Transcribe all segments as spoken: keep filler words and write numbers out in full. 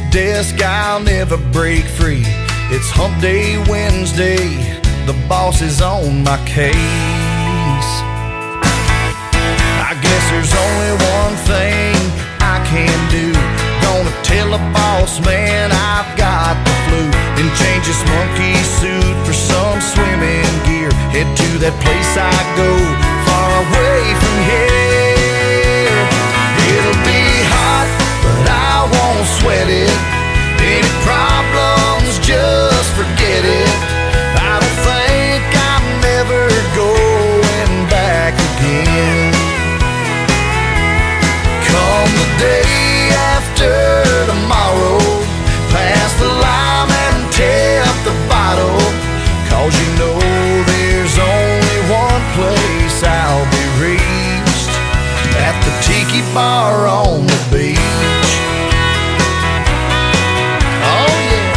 desk, I'll never break free. It's hump day Wednesday, the boss is on my case. I guess there's only one thing I can do. Gonna tell the boss man I've got the flu. Then change this monkey suit for some swimming gear. Head to that place I go, far away from here. It'll be hot, but I won't sweat it. Any problems, just forget it. I don't think I'm ever going back again. Come the day after tomorrow, pass the lime and tap the bottle. Cause you know there's only one place I'll be reached, at the tiki bar on the beach. Oh yeah.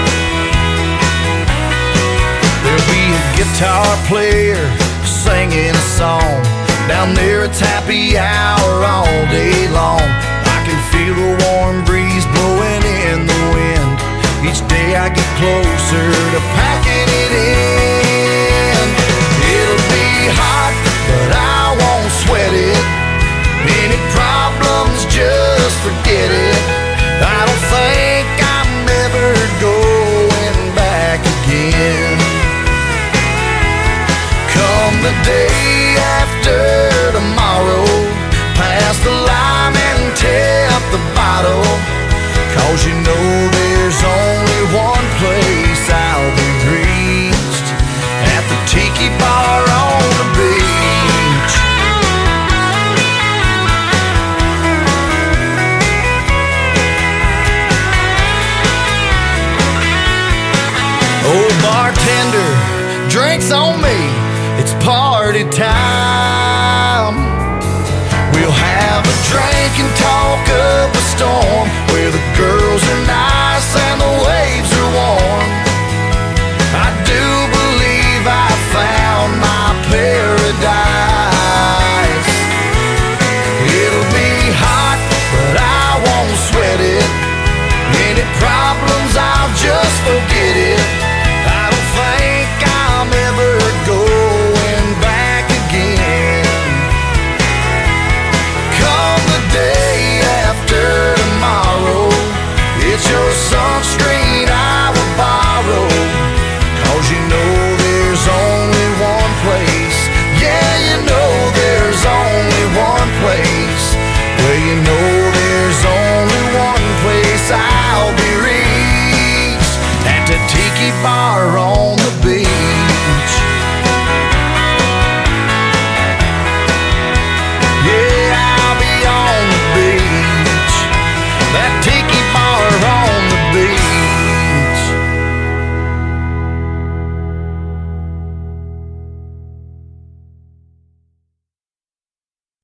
There'll be a guitar player singing a song. Down there it's happy hour all day long. I can feel the warm breeze blowing in the wind. Each day I get closer to packing it in. It'll be hot, but I won't sweat it. Any problems, just forget it. I don't think I'm ever going back again. Come the day after tomorrow, pass the lime and tap the bottle. Cause you know there's only one place I'll be reached, at the tiki bar on the beach. Oh bartender, drinks on me, it's party time. We'll have a drink and talk